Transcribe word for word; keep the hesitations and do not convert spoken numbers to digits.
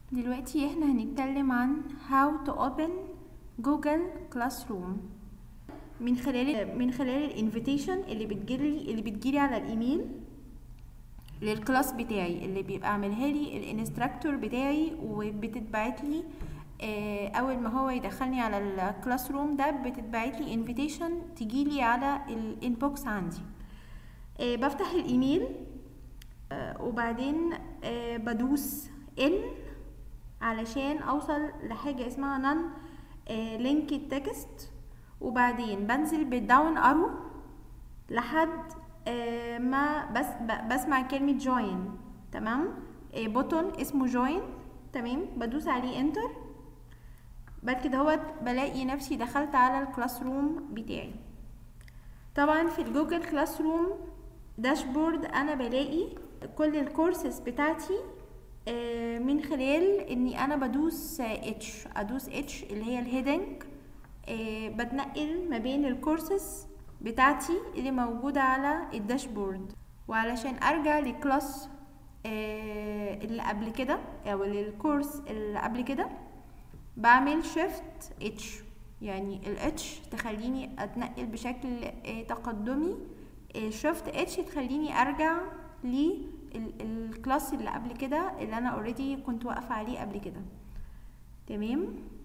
دلوقتي احنا هنتكلم عن how to open Google Classroom من خلال من خلال الانفيتيشن اللي بتجيلي اللي بتجيلي على الايميل للكلاس بتاعي اللي بيبقى عاملها لي الانستراكتور بتاعي، وبتتبعت لي اول ما هو يدخلني على الكلاس روم ده بتتبعت لي انفيتيشن تجيلي على الانبوكس عندي. بفتح الايميل وبعدين بدوس ان علشان اوصل لحاجه اسمها نون لينك تكست، وبعدين بنزل بالداون ارو لحد ما بس بسمع كلمه جوين. تمام، بوتون اسمه جوين. تمام، بدوس عليه انتر. بعد كده هو بلاقي نفسي دخلت على الكلاس روم بتاعي. طبعا في الجوجل كلاس روم داشبورد انا بلاقي كل الكورسز بتاعتي من خلال اني انا بدوس اتش ادوس اتش اللي هي الهيدنج. بتنقل ما بين الكورسز بتاعتي اللي موجودة على الداشبورد، وعلشان ارجع للكلاس اللي قبل كده او للكورس اللي قبل كده بعمل شيفت اتش، يعني الاتش تخليني اتنقل بشكل تقدمي، شيفت اتش تخليني ارجع للكلاس اللي قبل كده اللي انا اوريدي كنت واقفه عليه قبل كده. تمام.